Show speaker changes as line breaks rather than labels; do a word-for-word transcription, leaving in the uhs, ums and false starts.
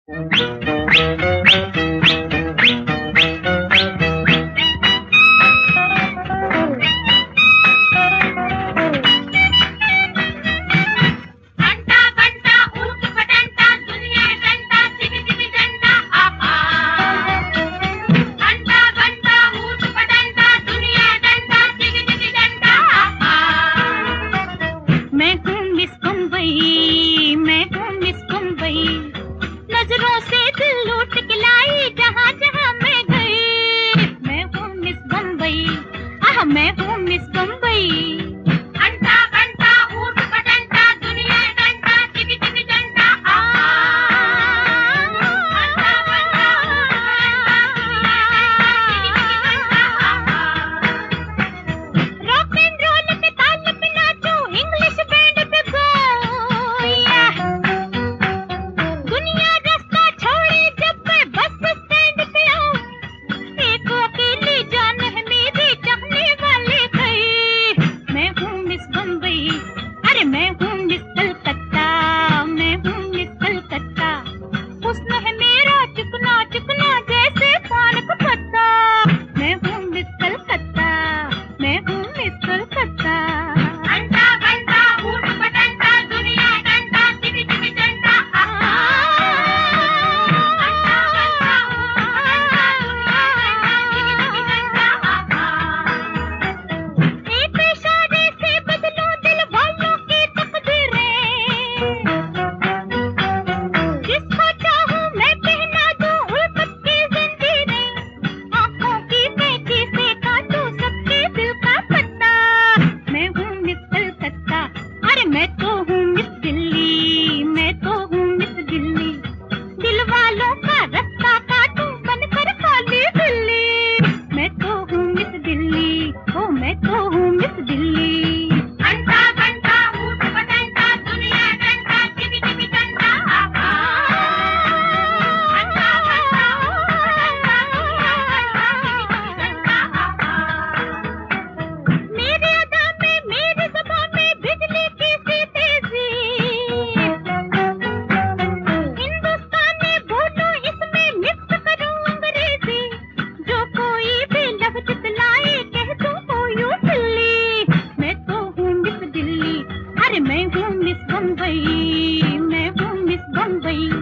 नजरों से दिल लूट के लाई जहाँ जहाँ मैं गई। मैं हूँ मिस बम्बई, आह मैं हूँ मिस बम्बई। घंटा घंटा ऊँट पटंटा दुनिया डंटा चिकी चिकी डंटा आ। घंटा घंटा रॉक एंड रोल के ताल पे नाचो, इंग्लिश बैंड पे गो। दुनिया मैं हूँ मिस कलकत्ता, मैं हूँ मिस कलकत्ता। हुस्न है मेरा चिकना चिकना जैसे पान का पत्ता। मैं हूँ मिस कलकत्ता, मैं हूँ मिस कलकत्ता। घंटा घंटा ऊँट पटंटा दुनिया डंटा चिकी चिकी डंटा आ। घंटा घंटा ऊँट पटंटा दुनिया डंटा चिकी चिकी डंटा आ। एक इशारे से बदलो दिल वालों जिसको चाहूं मैं पहना दूं उल्फत की ज़ंजीरें। आँखों की कैंची से काटूं सबके दिल का पत्ता। मैं हूँ मिस कलकत्ता, अरे मैं तो हूँ मिस दिल्ली, मैं तो हूँ मिस दिल्ली। दिल वालों का रास्ता काटूं बनकर काली बिल्ली। मैं तो हूँ मिस दिल्ली, ओ मैं तो हूँ मिस दिल्ली। घंटा घंटा ऊँट पटंटा दुनिया डंटा चिकी चिकी डंटा आ। घंटा घंटा मेरे अदा में मेरी ज़बान में बिजली की सी तेजी। हिंदुस्तानी बोलूं इसमें मिक्स करूं अंग्रेजी। जो कोई भी लफ्ज़ दिलाए कह दूं ओ यू दिल्ली। मैं तो हूँ मिस दिल्ली, अरे मैं हूँ मिस बम्बई, मैं हूँ मिस बम्बई।